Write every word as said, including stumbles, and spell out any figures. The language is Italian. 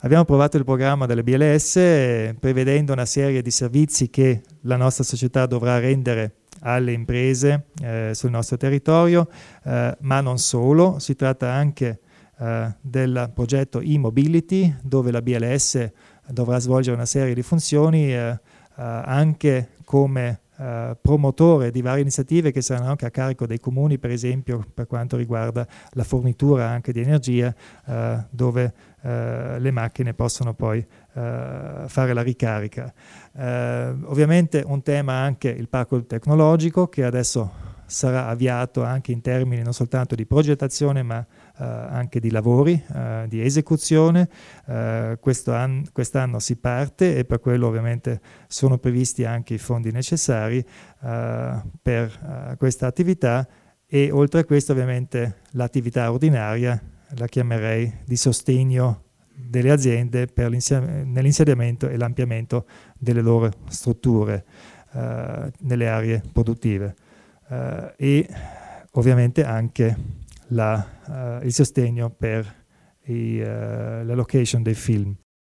Abbiamo provato il programma delle B L S eh, prevedendo una serie di servizi che la nostra società dovrà rendere alle imprese eh, sul nostro territorio, eh, ma non solo, si tratta anche eh, del progetto e-mobility, dove la B L S dovrà svolgere una serie di funzioni eh, eh, anche come eh, promotore di varie iniziative che saranno anche a carico dei comuni, per esempio per quanto riguarda la fornitura anche di energia, eh, dove eh, le macchine possono poi eh, fare la ricarica. Eh, ovviamente un tema anche il parco tecnologico, che adesso sarà avviato anche in termini non soltanto di progettazione ma eh, anche di lavori, eh, di esecuzione. Eh, questo an- quest'anno si parte e per quello ovviamente sono previsti anche i fondi necessari eh, per eh, questa attività, e oltre a questo ovviamente l'attività ordinaria la chiamerei di sostegno delle aziende per nell'insediamento e l'ampliamento delle loro strutture eh, nelle aree produttive. Uh, e ovviamente anche la, uh, il sostegno per i, uh, la location dei film.